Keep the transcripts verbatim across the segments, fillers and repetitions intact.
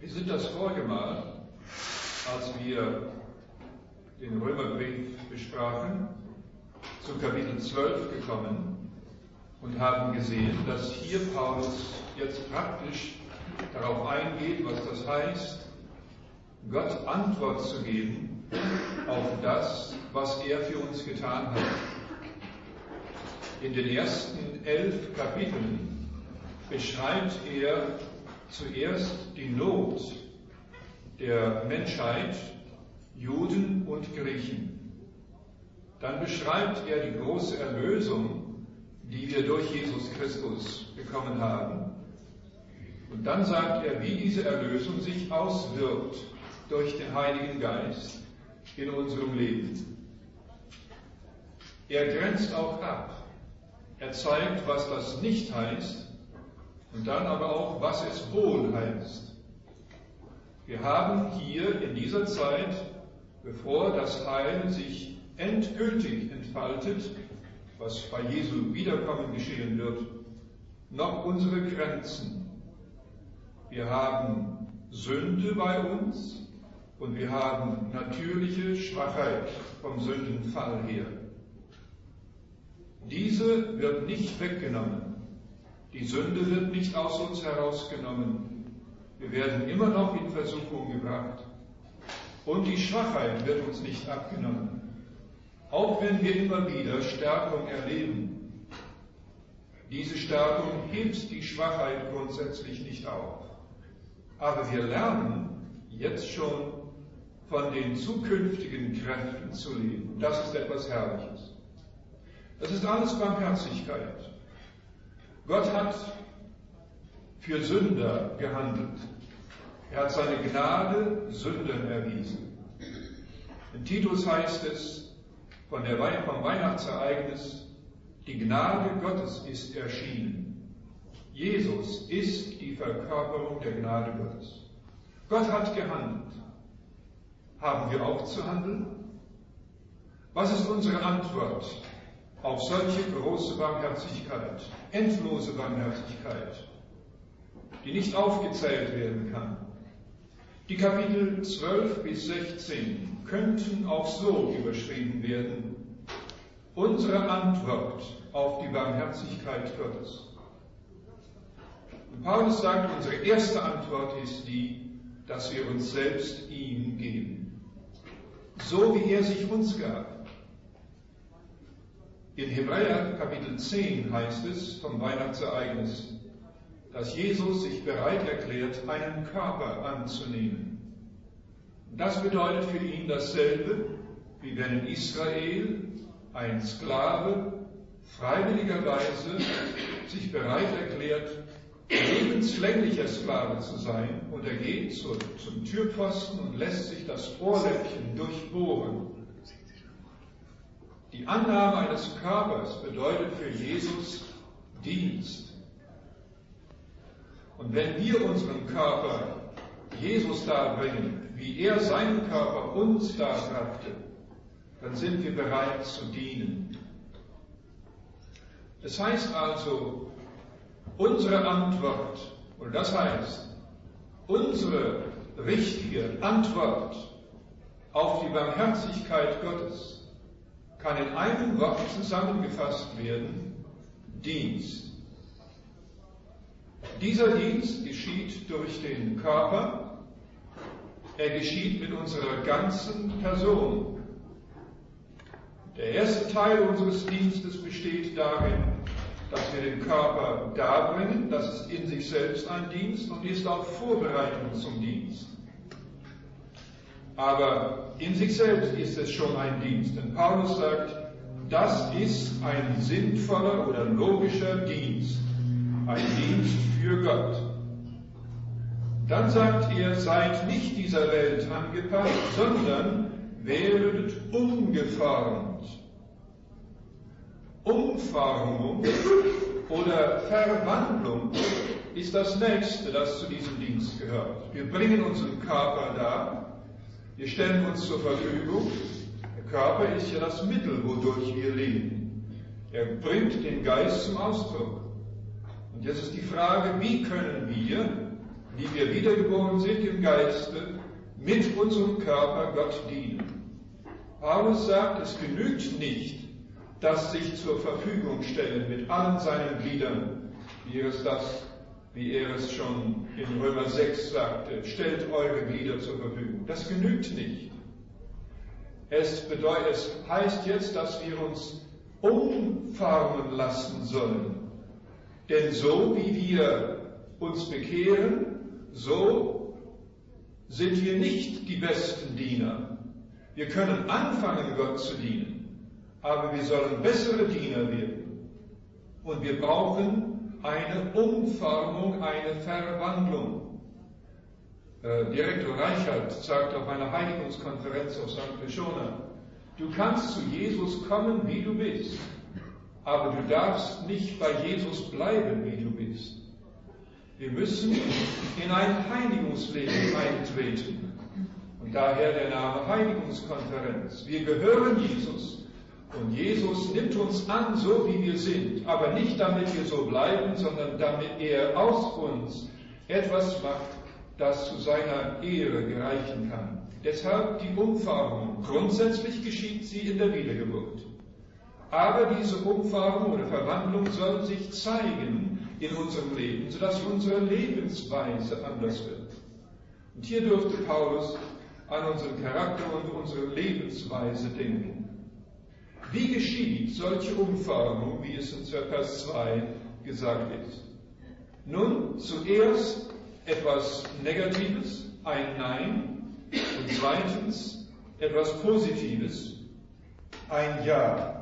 Wir sind das vorige Mal, als wir den Römerbrief besprachen, zu Kapitel zwölf gekommen und haben gesehen, dass hier Paulus jetzt praktisch darauf eingeht, was das heißt, Gott Antwort zu geben auf das, was er für uns getan hat. In den ersten elf Kapiteln beschreibt er zuerst die Not der Menschheit, Juden und Griechen. Dann beschreibt er die große Erlösung, die wir durch Jesus Christus bekommen haben. Und dann sagt er, wie diese Erlösung sich auswirkt durch den Heiligen Geist in unserem Leben. Er grenzt auch ab. Er zeigt, was das nicht heißt und dann aber auch, was es wohl heißt. Wir haben hier in dieser Zeit, bevor das Heil sich endgültig entfaltet, was bei Jesu Wiederkommen geschehen wird, noch unsere Grenzen. Wir haben Sünde bei uns und wir haben natürliche Schwachheit vom Sündenfall her. Diese wird nicht weggenommen. Die Sünde wird nicht aus uns herausgenommen. Wir werden immer noch in Versuchung gebracht. Und die Schwachheit wird uns nicht abgenommen. Auch wenn wir immer wieder Stärkung erleben. Diese Stärkung hebt die Schwachheit grundsätzlich nicht auf. Aber wir lernen jetzt schon von den zukünftigen Kräften zu leben. Das ist etwas Herrliches. Das ist alles Barmherzigkeit. Gott hat für Sünder gehandelt. Er hat seine Gnade Sündern erwiesen. In Titus heißt es von der Wei- vom Weihnachtsereignis, die Gnade Gottes ist erschienen. Jesus ist die Verkörperung der Gnade Gottes. Gott hat gehandelt. Haben wir auch zu handeln? Was ist unsere Antwort auf solche große Barmherzigkeit, endlose Barmherzigkeit, die nicht aufgezählt werden kann? Die Kapitel zwölf bis sechzehn könnten auch so überschrieben werden: Unsere Antwort auf die Barmherzigkeit Gottes. Und Paulus sagt, unsere erste Antwort ist die, dass wir uns selbst ihm geben, so wie er sich uns gab. In Hebräer Kapitel zehn heißt es vom Weihnachtsereignis, dass Jesus sich bereit erklärt, einen Körper anzunehmen. Das bedeutet für ihn dasselbe, wie wenn in Israel ein Sklave freiwilligerweise sich bereit erklärt, lebenslänglicher Sklave zu sein, und er geht zu, zum Türpfosten und lässt sich das Ohrläppchen durchbohren. Die Annahme eines Körpers bedeutet für Jesus Dienst. Und wenn wir unseren Körper Jesus darbringen, wie er seinen Körper uns darbrachte, dann sind wir bereit zu dienen. Das heißt also, unsere Antwort, oder das heißt, unsere richtige Antwort auf die Barmherzigkeit Gottes kann in einem Wort zusammengefasst werden: Dienst. Dieser Dienst geschieht durch den Körper, er geschieht mit unserer ganzen Person. Der erste Teil unseres Dienstes besteht darin, dass wir den Körper darbringen, das ist in sich selbst ein Dienst und ist auch Vorbereitung zum Dienst. Aber in sich selbst ist es schon ein Dienst, denn Paulus sagt, das ist ein sinnvoller oder logischer Dienst, ein Dienst für Gott. Dann sagt er, seid nicht dieser Welt angepasst, sondern werdet umgeformt. Umformung oder Verwandlung ist das Nächste, das zu diesem Dienst gehört. Wir bringen unseren Körper dar, wir stellen uns zur Verfügung. Der Körper ist ja das Mittel, wodurch wir leben. Er bringt den Geist zum Ausdruck. Und jetzt ist die Frage, wie können wir die wir wiedergeboren sind im Geiste, mit unserem Körper Gott dienen. Paulus sagt, es genügt nicht, das sich zur Verfügung stellen mit allen seinen Gliedern, wie er es, das, wie er es schon in Römer sechs sagte, stellt eure Glieder zur Verfügung. Das genügt nicht. Es, bedeutet, es heißt jetzt, dass wir uns umformen lassen sollen. Denn so wie wir uns bekehren, so sind wir nicht die besten Diener. Wir können anfangen, Gott zu dienen, aber wir sollen bessere Diener werden. Und wir brauchen eine Umformung, eine Verwandlung. Äh, Direktor Reichert sagt auf einer Heiligungskonferenz auf Sankt Pechona, du kannst zu Jesus kommen, wie du bist, aber du darfst nicht bei Jesus bleiben, wie du bist. Wir müssen in ein Heiligungsleben eintreten. Und daher der Name Heiligungskonferenz. Wir gehören Jesus. Und Jesus nimmt uns an, so wie wir sind. Aber nicht damit wir so bleiben, sondern damit er aus uns etwas macht, das zu seiner Ehre gereichen kann. Deshalb die Umformung. Grundsätzlich geschieht sie in der Wiedergeburt. Aber diese Umformung oder Verwandlung soll sich zeigen in unserem Leben, sodass unsere Lebensweise anders wird. Und hier dürfte Paulus an unseren Charakter und unsere Lebensweise denken. Wie geschieht solche Umformung, wie es in Vers zwei gesagt ist? Nun, zuerst etwas Negatives, ein Nein, und zweitens etwas Positives, ein Ja.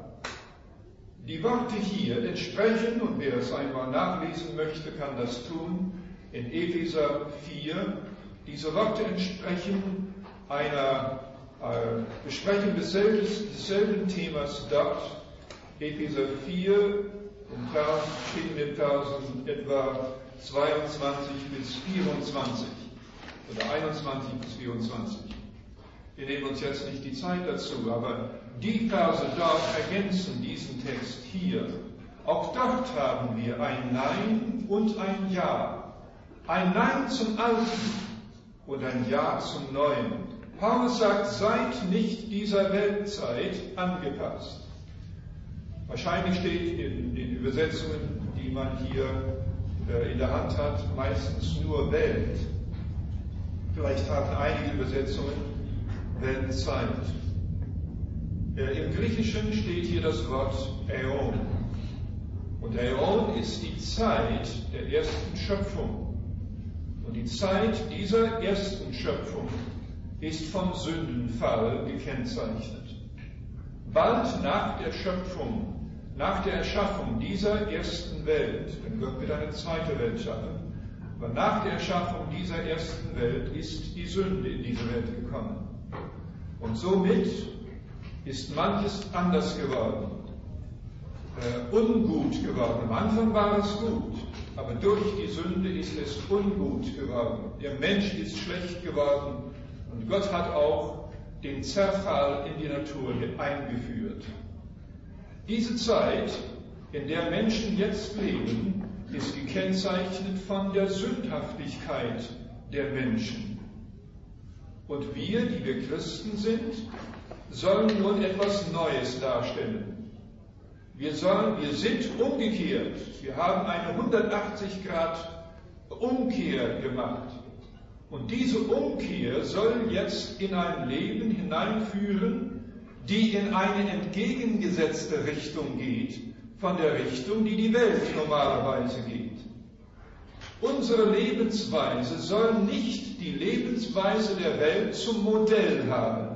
Die Worte hier entsprechen, und wer es einmal nachlesen möchte, kann das tun, in Epheser vier. Diese Worte entsprechen einer äh, Besprechung desselben, desselben Themas dort. Epheser vier, im Vers, steht in den Versen etwa zweiundzwanzig bis vierundzwanzig oder einundzwanzig bis vierundzwanzig. Wir nehmen uns jetzt nicht die Zeit dazu, aber die Verse dort ergänzen diesen Text hier. Auch dort haben wir ein Nein und ein Ja. Ein Nein zum Alten und ein Ja zum Neuen. Paulus sagt, seid nicht dieser Weltzeit angepasst. Wahrscheinlich steht in den Übersetzungen, die man hier äh, in der Hand hat, meistens nur Welt. Vielleicht haben einige Übersetzungen Weltzeit. Äh, Im Griechischen steht hier das Wort Äon. Und Äon ist die Zeit der ersten Schöpfung. Und die Zeit dieser ersten Schöpfung ist vom Sündenfall gekennzeichnet. Bald nach der Schöpfung, nach der Erschaffung dieser ersten Welt, denn Gott wird eine zweite Welt schaffen, aber nach der Erschaffung dieser ersten Welt ist die Sünde in diese Welt gekommen. Und somit ist manches anders geworden, äh, ungut geworden. Am Anfang war es gut, aber durch die Sünde ist es ungut geworden. Der Mensch ist schlecht geworden und Gott hat auch den Zerfall in die Natur eingeführt. Diese Zeit, in der Menschen jetzt leben, ist gekennzeichnet von der Sündhaftigkeit der Menschen. Und wir, die wir Christen sind, sollen nun etwas Neues darstellen. Wir, sollen, wir sind umgekehrt. Wir haben eine hundertachtzig Grad Umkehr gemacht. Und diese Umkehr soll jetzt in ein Leben hineinführen, die in eine entgegengesetzte Richtung geht, von der Richtung, die die Welt normalerweise geht. Unsere Lebensweise soll nicht die Lebensweise der Welt zum Modell haben.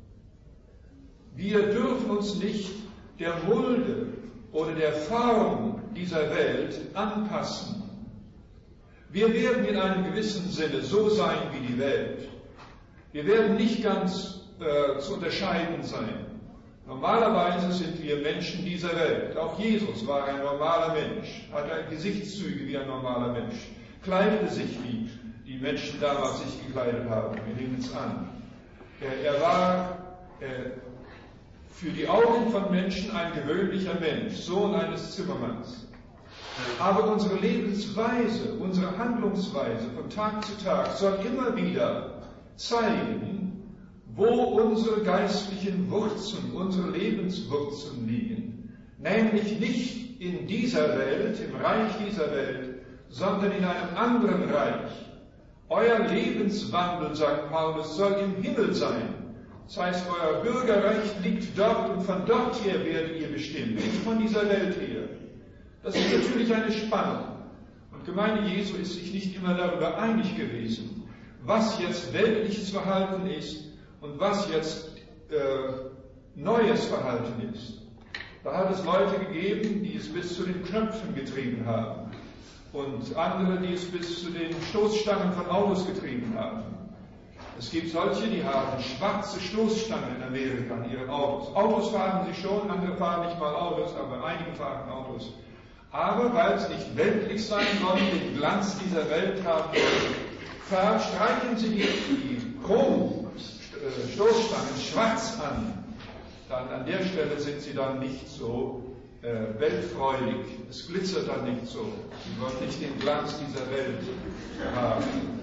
Wir dürfen uns nicht der Mulde oder der Form dieser Welt anpassen. Wir werden in einem gewissen Sinne so sein wie die Welt. Wir werden nicht ganz äh, zu unterscheiden sein. Normalerweise sind wir Menschen dieser Welt. Auch Jesus war ein normaler Mensch, hatte Gesichtszüge wie ein normaler Mensch, kleidete sich wie die Menschen damals sich gekleidet haben. Wir nehmen es an. Er, er war äh, für die Augen von Menschen ein gewöhnlicher Mensch, Sohn eines Zimmermanns. Aber unsere Lebensweise, unsere Handlungsweise von Tag zu Tag soll immer wieder zeigen, wo unsere geistlichen Wurzeln, unsere Lebenswurzeln liegen. Nämlich nicht in dieser Welt, im Reich dieser Welt, sondern in einem anderen Reich. Euer Lebenswandel, sagt Paulus, soll im Himmel sein. Das heißt, euer Bürgerrecht liegt dort und von dort her werdet ihr bestimmt, nicht von dieser Welt her. Das ist natürlich eine Spannung. Und Gemeinde Jesu ist sich nicht immer darüber einig gewesen, was jetzt weltliches Verhalten ist und was jetzt äh, neues Verhalten ist. Da hat es Leute gegeben, die es bis zu den Knöpfen getrieben haben und andere, die es bis zu den Stoßstangen von Autos getrieben haben. Es gibt solche, die haben schwarze Stoßstangen in Amerika an ihren Autos. Autos fahren sie schon, andere fahren nicht mal Autos, aber einige fahren Autos. Aber weil es nicht weltlich sein soll, den Glanz dieser Welt haben wollen, streichen sie die, die Chrom-Stoßstangen schwarz an. Dann an der Stelle sind sie dann nicht so äh, weltfreudig. Es glitzert dann nicht so. Sie wollen nicht den Glanz dieser Welt haben.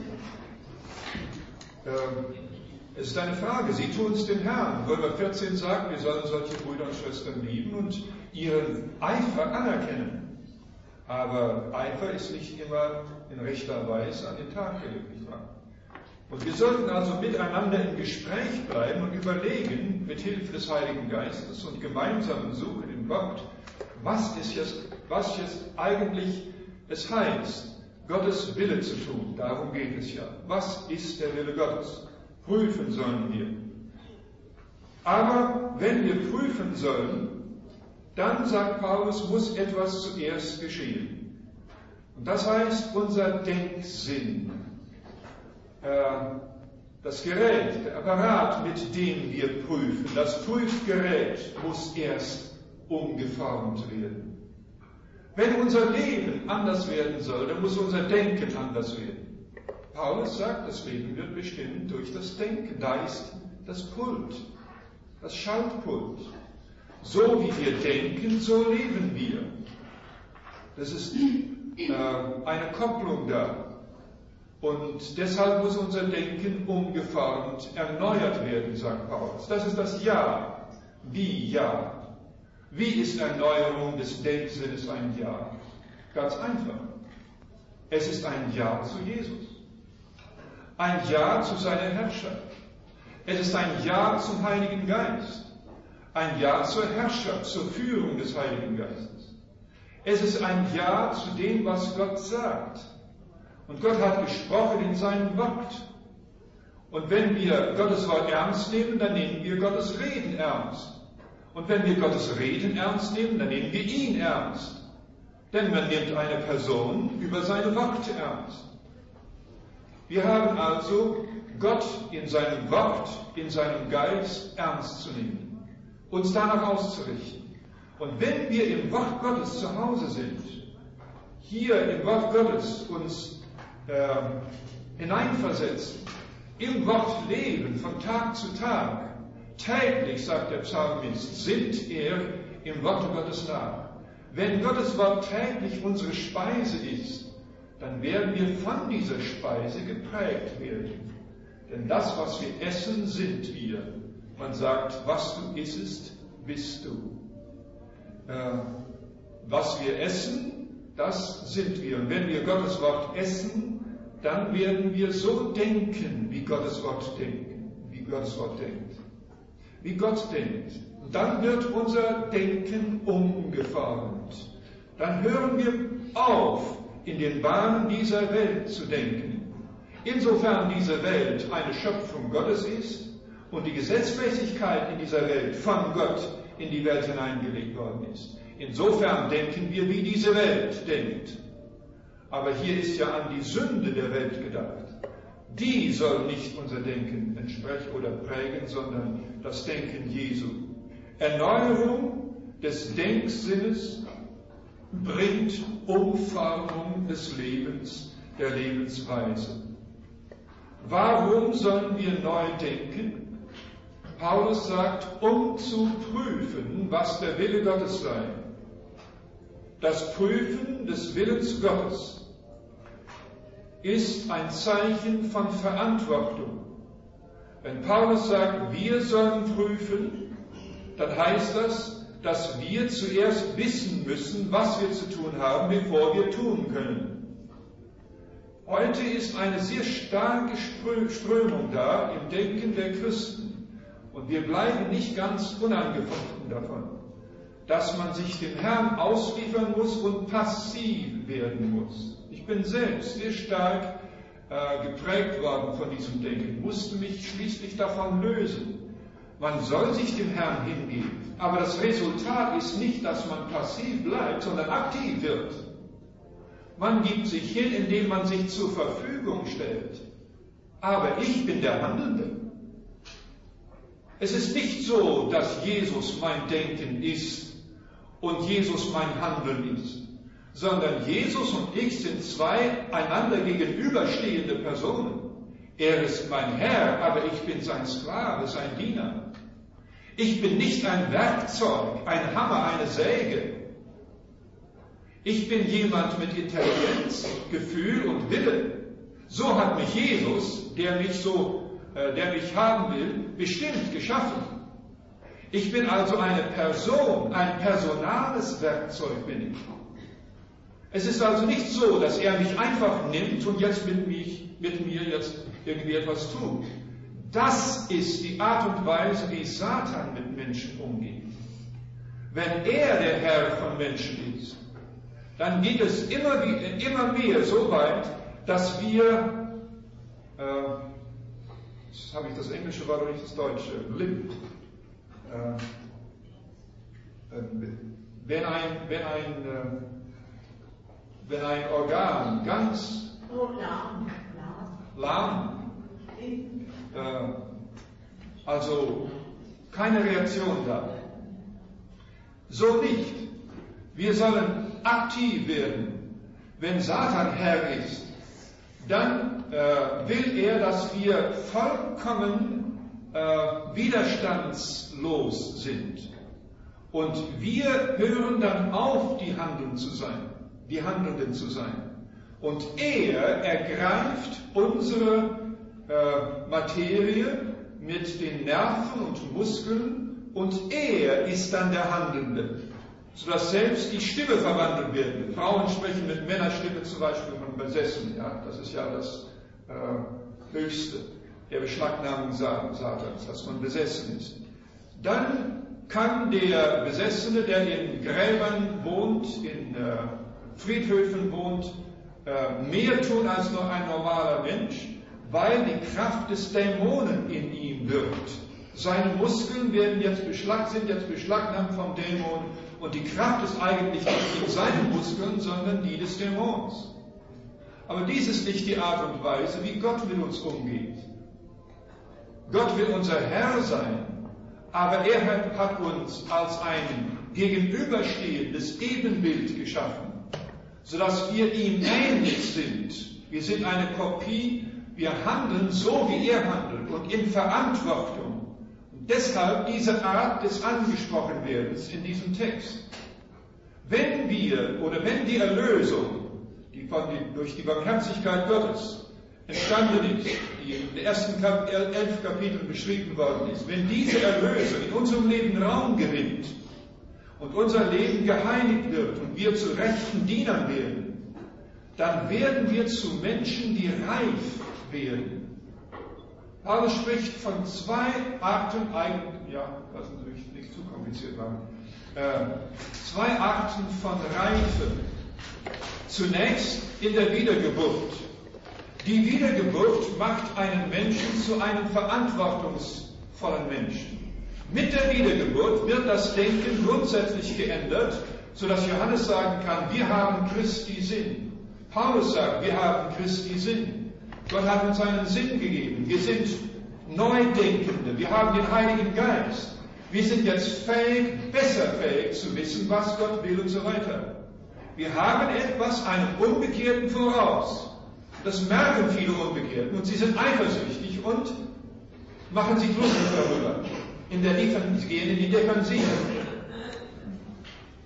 Ähm, es ist eine Frage, sie tun es dem Herrn. Römer vierzehn sagt, wir sollen solche Brüder und Schwestern lieben und ihren Eifer anerkennen. Aber Eifer ist nicht immer in rechter Weise an den Tag gelegt, nicht wahr? Und wir sollten also miteinander im Gespräch bleiben und überlegen, mit Hilfe des Heiligen Geistes und gemeinsamen Suchen im Wort, was ist jetzt, was jetzt eigentlich es heißt, Gottes Wille zu tun. Darum geht es ja. Was ist der Wille Gottes? Prüfen sollen wir. Aber wenn wir prüfen sollen, dann, sagt Paulus, muss etwas zuerst geschehen. Und das heißt, unser Denksinn, äh, das Gerät, der Apparat, mit dem wir prüfen, das Prüfgerät muss erst umgeformt werden. Wenn unser Leben anders werden soll, dann muss unser Denken anders werden. Paulus sagt, das Leben wird bestimmt durch das Denken. Da ist das Pult, das Schaltpult. So wie wir denken, so leben wir. Das ist äh, eine Kopplung da. Und deshalb muss unser Denken umgeformt, erneuert werden, sagt Paulus. Das ist das Ja. Wie Ja? Wie ist Erneuerung des Denksinnes ein Ja? Ganz einfach. Es ist ein Ja zu Jesus. Ein Ja zu seiner Herrschaft. Es ist ein Ja zum Heiligen Geist. Ein Ja zur Herrschaft, zur Führung des Heiligen Geistes. Es ist ein Ja zu dem, was Gott sagt. Und Gott hat gesprochen in seinem Wort. Und wenn wir Gottes Wort ernst nehmen, dann nehmen wir Gottes Reden ernst. Und wenn wir Gottes Reden ernst nehmen, dann nehmen wir ihn ernst. Denn man nimmt eine Person über seine Worte ernst. Wir haben also Gott in seinem Wort, in seinem Geist ernst zu nehmen, uns danach auszurichten. Und wenn wir im Wort Gottes zu Hause sind, hier im Wort Gottes uns äh, hineinversetzen, im Wort leben von Tag zu Tag, täglich, sagt der Psalmist, sinnt er im Wort Gottes nach. Wenn Gottes Wort täglich unsere Speise ist, dann werden wir von dieser Speise geprägt werden. Denn das, was wir essen, sind wir. Man sagt, was du isst, bist du. Äh, was wir essen, das sind wir. Und wenn wir Gottes Wort essen, dann werden wir so denken, wie Gottes Wort denken, wie Gottes Wort denkt. Wie Gott denkt. Und dann wird unser Denken umgeformt. Dann hören wir auf, in den Bahnen dieser Welt zu denken. Insofern diese Welt eine Schöpfung Gottes ist und die Gesetzmäßigkeit in dieser Welt von Gott in die Welt hineingelegt worden ist. Insofern denken wir, wie diese Welt denkt. Aber hier ist ja an die Sünde der Welt gedacht. Die soll nicht unser Denken entsprechen oder prägen, sondern das Denken Jesu. Erneuerung des Denksinnes bringt Umformung des Lebens, der Lebensweise. Warum sollen wir neu denken? Paulus sagt, um zu prüfen, was der Wille Gottes sei. Das Prüfen des Willens Gottes ist ein Zeichen von Verantwortung. Wenn Paulus sagt, wir sollen prüfen, dann heißt das, dass wir zuerst wissen müssen, was wir zu tun haben, bevor wir tun können. Heute ist eine sehr starke Strömung da im Denken der Christen und wir bleiben nicht ganz unangefochten davon, dass man sich dem Herrn ausliefern muss und passiv werden muss. Ich bin selbst sehr stark äh, geprägt worden von diesem Denken, musste mich schließlich davon lösen. Man soll sich dem Herrn hingeben, aber das Resultat ist nicht, dass man passiv bleibt, sondern aktiv wird. Man gibt sich hin, indem man sich zur Verfügung stellt. Aber ich bin der Handelnde. Es ist nicht so, dass Jesus mein Denken ist und Jesus mein Handeln ist, sondern Jesus und ich sind zwei einander gegenüberstehende Personen. Er ist mein Herr, aber ich bin sein Sklave, sein Diener. Ich bin nicht ein Werkzeug, ein Hammer, eine Säge. Ich bin jemand mit Intelligenz, Gefühl und Wille. So hat mich Jesus, der mich so, äh, der mich haben will, bestimmt geschaffen. Ich bin also eine Person, ein personales Werkzeug bin ich. Es ist also nicht so, dass er mich einfach nimmt und jetzt mit, mich, mit mir jetzt irgendwie etwas tut. Das ist die Art und Weise, wie Satan mit Menschen umgeht. Wenn er der Herr von Menschen ist, dann geht es immer, immer mehr so weit, dass wir, äh, jetzt habe ich das englische Wort und nicht das deutsche, limp, äh, äh, wenn ein, wenn ein, äh, wenn ein Organ ganz oh, lahm, lahm äh, also keine Reaktion da. So nicht. Wir sollen aktiv werden. Wenn Satan Herr ist, dann äh, will er, dass wir vollkommen äh, widerstandslos sind. Und wir hören dann auf, die Handelnden zu sein, die Handelnden zu sein. Und er ergreift unsere äh, Materie mit den Nerven und Muskeln und er ist dann der Handelnde, sodass selbst die Stimme verwandelt wird. Frauen sprechen mit Männerstimme zum Beispiel von besessen. Ja, das ist ja das äh, Höchste der Beschlagnahmung Satans, dass man besessen ist. Dann kann der Besessene, der in Gräbern wohnt, in äh, Friedhöfen wohnt, äh, mehr tun als nur ein normaler Mensch, weil die Kraft des Dämonen in ihm wirkt. Seine Muskeln werden jetzt beschlag, sind jetzt beschlagnahmt vom Dämon und die Kraft ist eigentlich nicht in seinen Muskeln, sondern die des Dämons. Aber dies ist nicht die Art und Weise, wie Gott mit uns umgeht. Gott will unser Herr sein, aber er hat uns als ein gegenüberstehendes Ebenbild geschaffen, sodass wir ihm ähnlich sind. Wir sind eine Kopie, wir handeln so, wie er handelt und in Verantwortung. Und deshalb diese Art des Angesprochenwerdens in diesem Text. Wenn wir oder wenn die Erlösung, die, von die durch die Barmherzigkeit Gottes entstanden ist, die in den ersten Kap- elf Kapiteln beschrieben worden ist, wenn diese Erlösung in unserem Leben Raum gewinnt und unser Leben geheiligt wird und wir zu rechten Dienern werden, dann werden wir zu Menschen, die reif werden. Paulus spricht von zwei Arten, eigentlich, ja, lassen Sie mich nicht zu kompliziert machen, äh, zwei Arten von Reife. Zunächst in der Wiedergeburt. Die Wiedergeburt macht einen Menschen zu einem verantwortungsvollen Menschen. Mit der Wiedergeburt wird das Denken grundsätzlich geändert, sodass Johannes sagen kann, wir haben Christi Sinn. Paulus sagt, wir haben Christi Sinn. Gott hat uns einen Sinn gegeben. Wir sind Neudenkende. Wir haben den Heiligen Geist. Wir sind jetzt fähig, besser fähig zu wissen, was Gott will und so weiter. Wir haben etwas, einen Unbekehrten voraus. Das merken viele Unbekehrten und sie sind eifersüchtig und machen sich lustig darüber. In der Defen- sie gehen in die Defensive.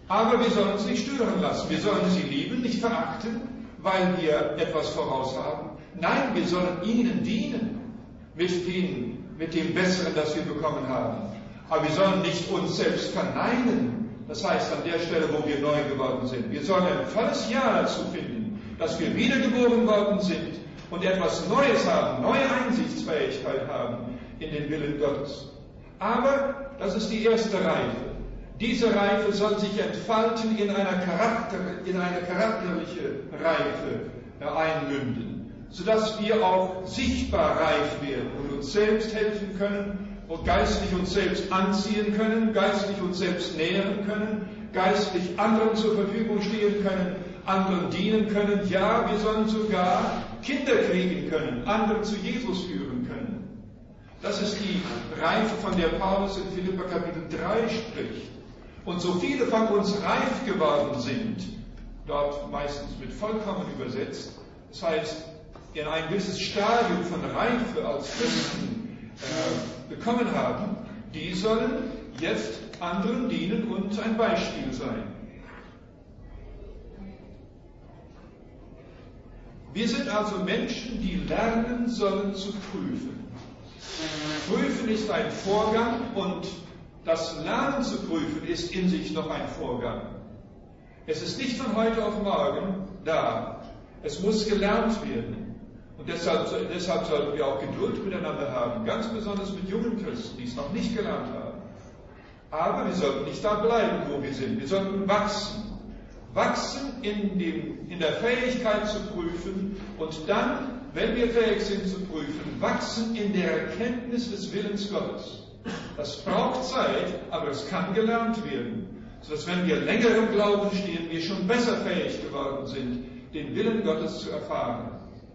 Aber wir sollen uns nicht stören lassen. Wir sollen sie lieben, nicht verachten, weil wir etwas voraus haben. Nein, wir sollen ihnen dienen mit dem, mit dem Besseren, das wir bekommen haben. Aber wir sollen nicht uns selbst verneinen. Das heißt, an der Stelle, wo wir neu geworden sind. Wir sollen ein volles Ja dazu finden, dass wir wiedergeboren worden sind und etwas Neues haben, neue Einsichtsfähigkeit haben in den Willen Gottes. Aber das ist die erste Reife. Diese Reife soll sich entfalten in einer, Charakter, in eine charakterliche Reife einmünden, sodass wir auch sichtbar reif werden und uns selbst helfen können und geistlich uns selbst anziehen können, geistlich uns selbst nähren können, geistlich anderen zur Verfügung stehen können, anderen dienen können. Ja, wir sollen sogar Kinder kriegen können, andere zu Jesus führen können. Das ist die Reife, von der Paulus in Philipper Kapitel drei spricht. Und so viele von uns reif geworden sind, dort meistens mit vollkommen übersetzt, das heißt, in ein gewisses Stadium von Reife als Christen äh, bekommen haben, die sollen jetzt anderen dienen und ein Beispiel sein. Wir sind also Menschen, die lernen sollen zu prüfen. Prüfen ist ein Vorgang und das Lernen zu prüfen ist in sich noch ein Vorgang. Es ist nicht von heute auf morgen da. Es muss gelernt werden. Und deshalb, deshalb sollten wir auch Geduld miteinander haben, ganz besonders mit jungen Christen, die es noch nicht gelernt haben. Aber wir sollten nicht da bleiben, wo wir sind. Wir sollten wachsen. Wachsen in, dem, in der Fähigkeit zu prüfen und dann, wenn wir fähig sind zu prüfen, wachsen in der Erkenntnis des Willens Gottes. Das braucht Zeit, aber es kann gelernt werden, sodass wenn wir länger im Glauben stehen, wir schon besser fähig geworden sind, den Willen Gottes zu erfahren.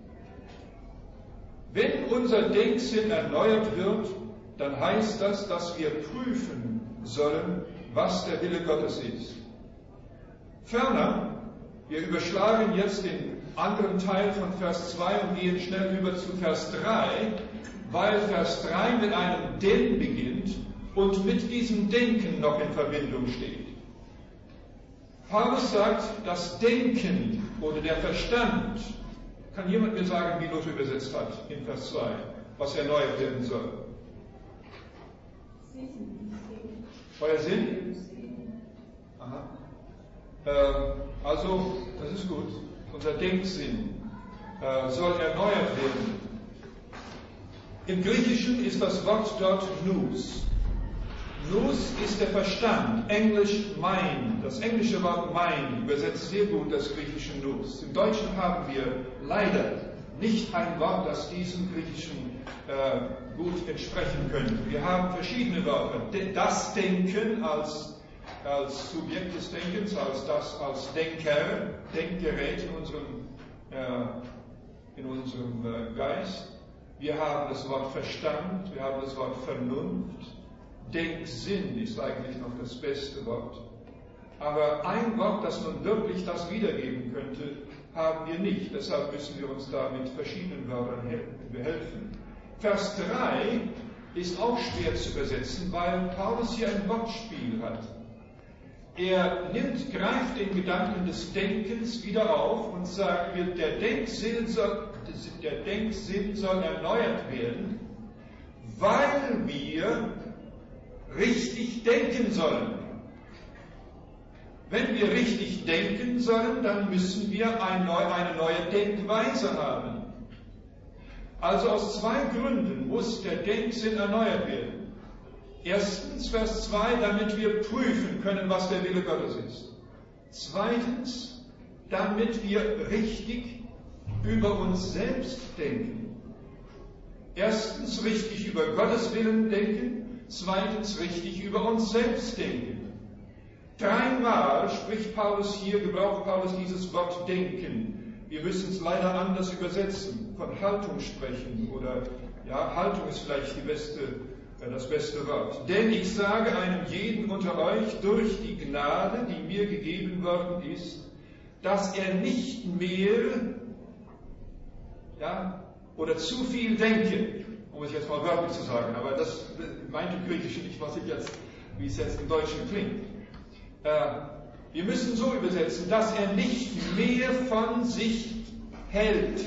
Wenn unser Denksinn erneuert wird, dann heißt das, dass wir prüfen sollen, was der Wille Gottes ist. Ferner, wir überschlagen jetzt den anderen Teil von Vers zwei und gehen schnell über zu Vers drei, weil Vers drei mit einem Denn beginnt und mit diesem Denken noch in Verbindung steht. Paulus sagt, das Denken oder der Verstand, kann jemand mir sagen, wie Luther übersetzt hat in Vers zwei, was erneuert werden soll? Euer Sinn? Aha. Äh, also, das ist gut. Unser Denksinn äh, soll erneuert werden. Im Griechischen ist das Wort dort Nous. Nous ist der Verstand, Englisch mein. Das englische Wort mein übersetzt sehr gut das griechische Nous. Im Deutschen haben wir leider nicht ein Wort, das diesem griechischen äh, gut entsprechen könnte. Wir haben verschiedene Wörter. Das Denken als, als Subjekt des Denkens, als das als Denker, Denkgerät in unserem, äh, in unserem äh, Geist. Wir haben das Wort Verstand, wir haben das Wort Vernunft. Denksinn ist eigentlich noch das beste Wort. Aber ein Wort, das nun wirklich das wiedergeben könnte, haben wir nicht. Deshalb müssen wir uns da mit verschiedenen Wörtern behelfen. Vers drei ist auch schwer zu übersetzen, weil Paulus hier ein Wortspiel hat. Er nimmt, greift den Gedanken des Denkens wieder auf und sagt, der Denksinn soll, der Denksinn soll erneuert werden, weil wir richtig denken sollen. Wenn wir richtig denken sollen, dann müssen wir eine neue Denkweise haben. Also aus zwei Gründen muss der Denksinn erneuert werden. Erstens, Vers zwei, damit wir prüfen können, was der Wille Gottes ist. Zweitens, damit wir richtig über uns selbst denken. Erstens, richtig über Gottes Willen denken. Zweitens, richtig über uns selbst denken. Dreimal spricht Paulus hier, gebraucht Paulus dieses Wort denken. Wir müssen es leider anders übersetzen, von Haltung sprechen oder, ja, Haltung ist vielleicht die beste, äh, das beste Wort. Denn ich sage einem jeden unter euch durch die Gnade, die mir gegeben worden ist, dass er nicht mehr, ja, oder zu viel denke, um es jetzt mal wörtlich zu sagen, aber das meint im Griechischen nicht, was ich jetzt, wie es jetzt im Deutschen klingt. Äh, Wir müssen so übersetzen, dass er nicht mehr von sich hält.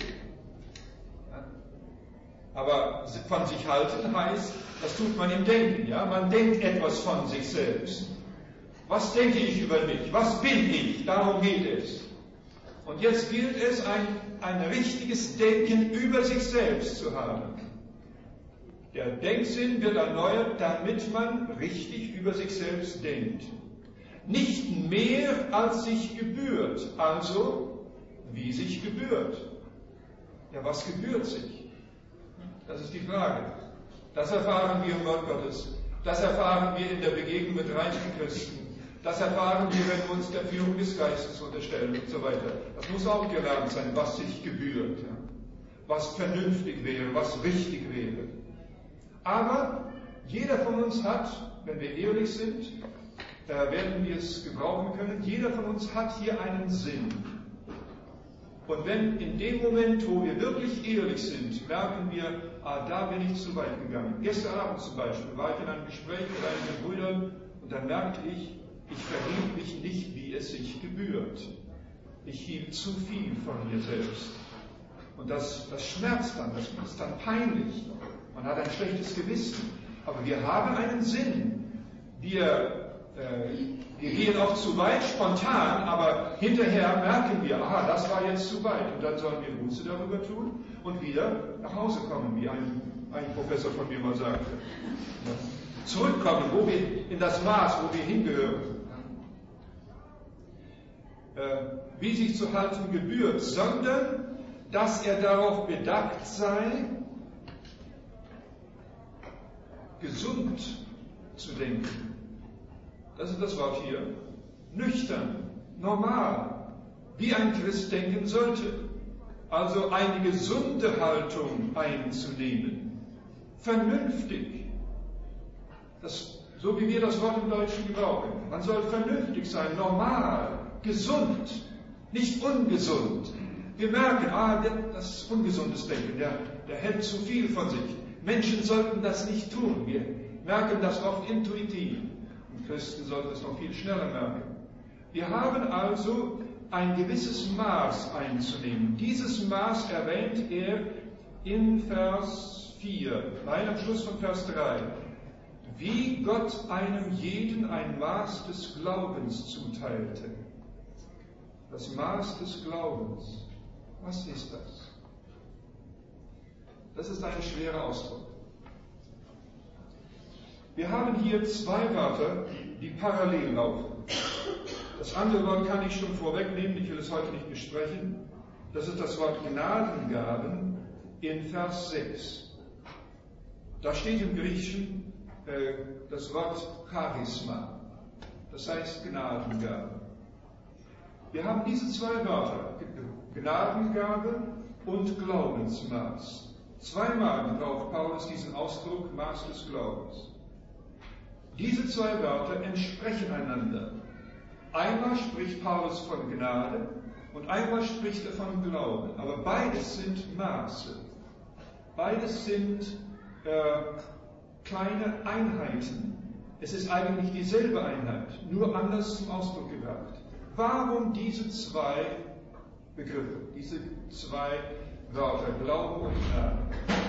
Aber von sich halten heißt, das tut man im Denken. Ja? Man denkt etwas von sich selbst. Was denke ich über mich? Was bin ich? Darum geht es. Und jetzt gilt es, ein, ein richtiges Denken über sich selbst zu haben. Der Denksinn wird erneuert, damit man richtig über sich selbst denkt. Nicht mehr als sich gebührt, also wie sich gebührt. Ja, was gebührt sich? Das ist die Frage. Das erfahren wir im Wort Gottes. Das erfahren wir in der Begegnung mit reinen Christen. Das erfahren wir, wenn wir uns der Führung des Geistes unterstellen und so weiter. Das muss auch gelernt sein, was sich gebührt, ja. Was vernünftig wäre, was richtig wäre. Aber jeder von uns hat, wenn wir ehrlich sind, äh, werden wir es gebrauchen können, jeder von uns hat hier einen Sinn. Und wenn in dem Moment, wo wir wirklich ehrlich sind, merken wir, ah, da bin ich zu weit gegangen. Gestern Abend zum Beispiel war ich in einem Gespräch mit einigen Brüdern und dann merkte ich, ich verhielt mich nicht, wie es sich gebührt. Ich hielt zu viel von mir selbst. Und das, das schmerzt dann, das ist dann peinlich. Man hat ein schlechtes Gewissen. Aber wir haben einen Sinn. Wir, äh, wir gehen auch zu weit, spontan, aber hinterher merken wir, aha, das war jetzt zu weit. Und dann sollen wir Buße darüber tun und wieder nach Hause kommen, wie ein, ein Professor von mir mal sagte. Ja. Zurückkommen, wo wir in das Maß, wo wir hingehören. Äh, wie sich zu halten gebührt, sondern dass er darauf bedacht sei, gesund zu denken. Das ist das Wort hier. Nüchtern, normal, wie ein Christ denken sollte. Also eine gesunde Haltung einzunehmen. Vernünftig. Das, so wie wir das Wort im Deutschen gebrauchen. Man soll vernünftig sein, normal, gesund, nicht ungesund. Wir merken, ah, das ist ungesundes Denken, der, der hält zu viel von sich. Menschen sollten das nicht tun. Wir merken das oft intuitiv. Und Christen sollten es noch viel schneller merken. Wir haben also ein gewisses Maß einzunehmen. Dieses Maß erwähnt er in Vers vier, nein, am Schluss von Vers drei. Wie Gott einem jeden ein Maß des Glaubens zuteilte. Das Maß des Glaubens. Was ist das? Das ist ein schwerer Ausdruck. Wir haben hier zwei Wörter, die parallel laufen. Das andere Wort kann ich schon vorwegnehmen, ich will es heute nicht besprechen. Das ist das Wort Gnadengaben in Vers sechs. Da steht im Griechischen äh, das Wort Charisma, das heißt Gnadengabe. Wir haben diese zwei Wörter, Gnadengabe und Glaubensmaß. Zweimal braucht Paulus diesen Ausdruck Maß des Glaubens. Diese zwei Wörter entsprechen einander. Einmal spricht Paulus von Gnade und einmal spricht er von Glauben. Aber beides sind Maße. Beides sind äh, kleine Einheiten. Es ist eigentlich dieselbe Einheit, nur anders zum Ausdruck gebracht. Warum diese zwei Begriffe, diese zwei Wörter, Glaube und Gnade?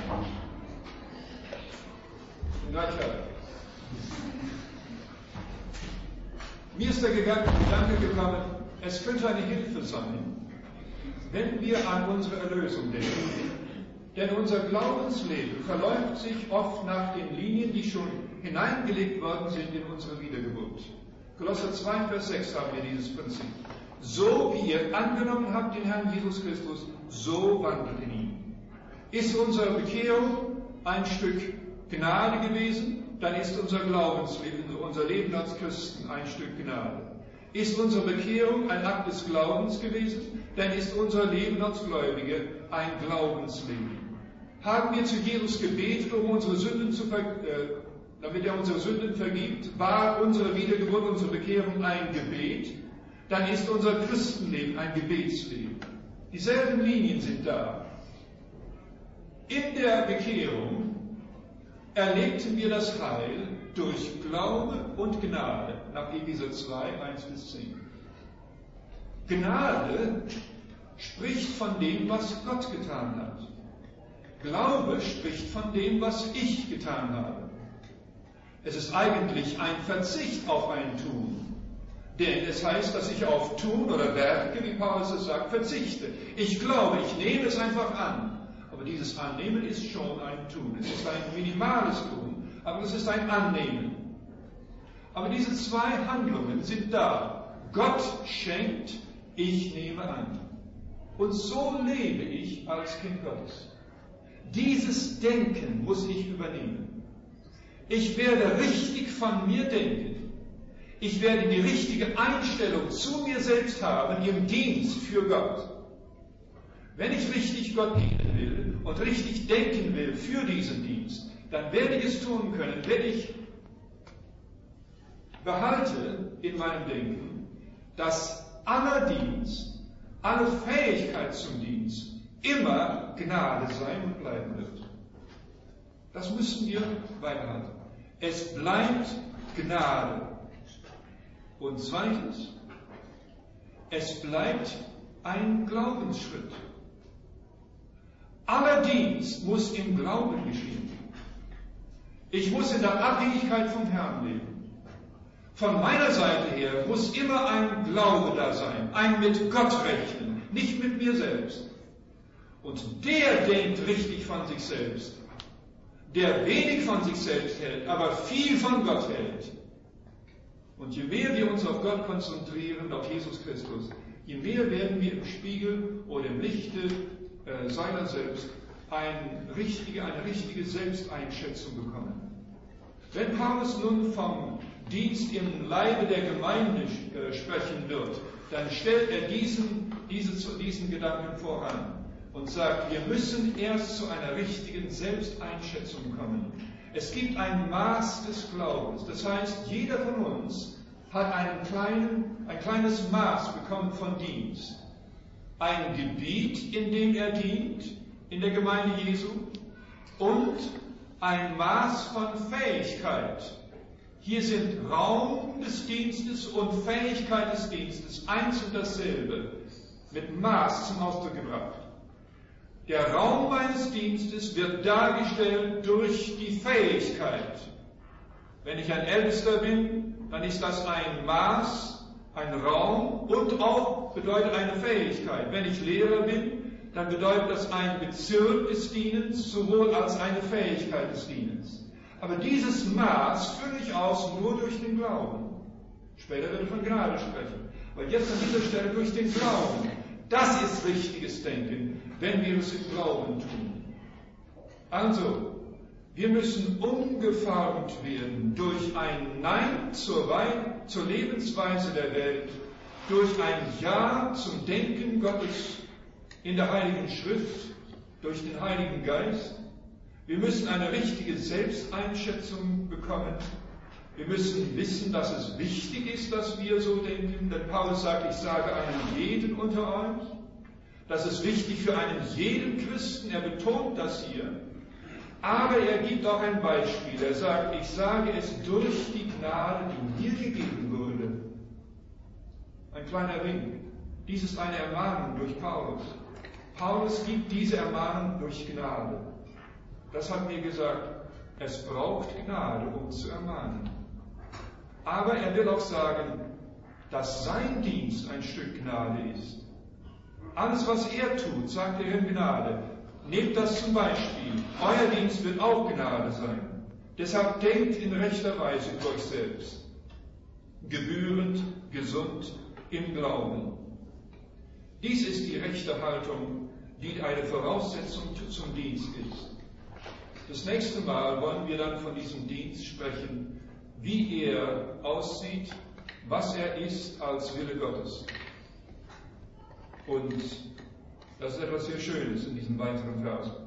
Mir ist der Gedanke gekommen, es könnte eine Hilfe sein, wenn wir an unsere Erlösung denken. Denn unser Glaubensleben verläuft sich oft nach den Linien, die schon hineingelegt worden sind in unsere Wiedergeburt. Kolosser zwei, Vers sechs haben wir dieses Prinzip. So wie ihr angenommen habt den Herrn Jesus Christus, so wandelt in ihm. Ist unsere Bekehrung ein Stück Gnade gewesen, dann ist unser Glaubensleben, unser Leben als Christen ein Stück Gnade. Ist unsere Bekehrung ein Akt des Glaubens gewesen, dann ist unser Leben als Gläubige ein Glaubensleben. Haben wir zu Jesus gebetet, um unsere Sünden zu ver äh, damit er unsere Sünden vergibt, war unsere Wiedergeburt, unsere Bekehrung ein Gebet, dann ist unser Christenleben ein Gebetsleben. Dieselben Linien sind da. In der Bekehrung erlebten wir das Heil durch Glaube und Gnade, nach Epheser zwei, eins bis zehn. Gnade spricht von dem, was Gott getan hat. Glaube spricht von dem, was ich getan habe. Es ist eigentlich ein Verzicht auf ein Tun. Denn es heißt, dass ich auf Tun oder Werke, wie Paulus es sagt, verzichte. Ich glaube, ich nehme es einfach an. Aber dieses Annehmen ist schon ein Tun. Es ist ein minimales Tun, aber es ist ein Annehmen. Aber diese zwei Handlungen sind da. Gott schenkt, ich nehme an. Und so lebe ich als Kind Gottes. Dieses Denken muss ich übernehmen. Ich werde richtig von mir denken. Ich werde die richtige Einstellung zu mir selbst haben im Dienst für Gott. Wenn ich richtig Gott dienen will und richtig denken will für diesen Dienst, dann werde ich es tun können, wenn ich behalte in meinem Denken, dass aller Dienst, alle Fähigkeit zum Dienst immer Gnade sein und bleiben wird. Das müssen wir beibehalten. Es bleibt Gnade. Und zweitens, es bleibt ein Glaubensschritt. Aller Dienst muss im Glauben geschehen. Ich muss in der Abhängigkeit vom Herrn leben. Von meiner Seite her muss immer ein Glaube da sein, ein mit Gott rechnen, nicht mit mir selbst. Und der denkt richtig von sich selbst, der wenig von sich selbst hält, aber viel von Gott hält. Und je mehr wir uns auf Gott konzentrieren, auf Jesus Christus, je mehr werden wir im Spiegel oder im Lichte äh, seiner selbst ein richtige, eine richtige Selbsteinschätzung bekommen. Wenn Paulus nun vom Dienst im Leibe der Gemeinde äh, sprechen wird, dann stellt er diesen, diese, diesen Gedanken voran und sagt, wir müssen erst zu einer richtigen Selbsteinschätzung kommen. Es gibt ein Maß des Glaubens. Das heißt, jeder von uns hat einen kleinen, ein kleines Maß bekommen von Dienst. Ein Gebiet, in dem er dient, in der Gemeinde Jesu, und ein Maß von Fähigkeit. Hier sind Raum des Dienstes und Fähigkeit des Dienstes eins und dasselbe, mit Maß zum Ausdruck gebracht. Der Raum meines Dienstes wird dargestellt durch die Fähigkeit. Wenn ich ein Ältester bin, dann ist das ein Maß, ein Raum und auch bedeutet eine Fähigkeit. Wenn ich Lehrer bin, dann bedeutet das ein Bezirk des Dienens, sowohl als eine Fähigkeit des Dienens. Aber dieses Maß fülle ich aus nur durch den Glauben. Später wird er von Gnade sprechen. Aber jetzt an dieser Stelle durch den Glauben. Das ist richtiges Denken, wenn wir es im Glauben tun. Also, wir müssen umgeformt werden durch ein Nein zur, Wei- zur Lebensweise der Welt, durch ein Ja zum Denken Gottes in der Heiligen Schrift, durch den Heiligen Geist. Wir müssen eine richtige Selbsteinschätzung bekommen. Wir müssen wissen, dass es wichtig ist, dass wir so denken. Denn Paulus sagt, ich sage einem jeden unter euch. Das ist wichtig für einen jeden Christen. Er betont das hier. Aber er gibt auch ein Beispiel. Er sagt, ich sage es durch die Gnade, die mir gegeben wurde. Ein kleiner Wink. Dies ist eine Ermahnung durch Paulus. Paulus gibt diese Ermahnung durch Gnade. Das hat mir gesagt, es braucht Gnade, um zu ermahnen. Aber er will auch sagen, dass sein Dienst ein Stück Gnade ist. Alles, was er tut, sagt er in Gnade. Nehmt das zum Beispiel. Euer Dienst wird auch Gnade sein. Deshalb denkt in rechter Weise über euch selbst. Gebührend, gesund, im Glauben. Dies ist die rechte Haltung, die eine Voraussetzung zum Dienst ist. Das nächste Mal wollen wir dann von diesem Dienst sprechen, wie er aussieht, was er ist als Wille Gottes. Und das ist etwas sehr Schönes in diesem weiteren Vers.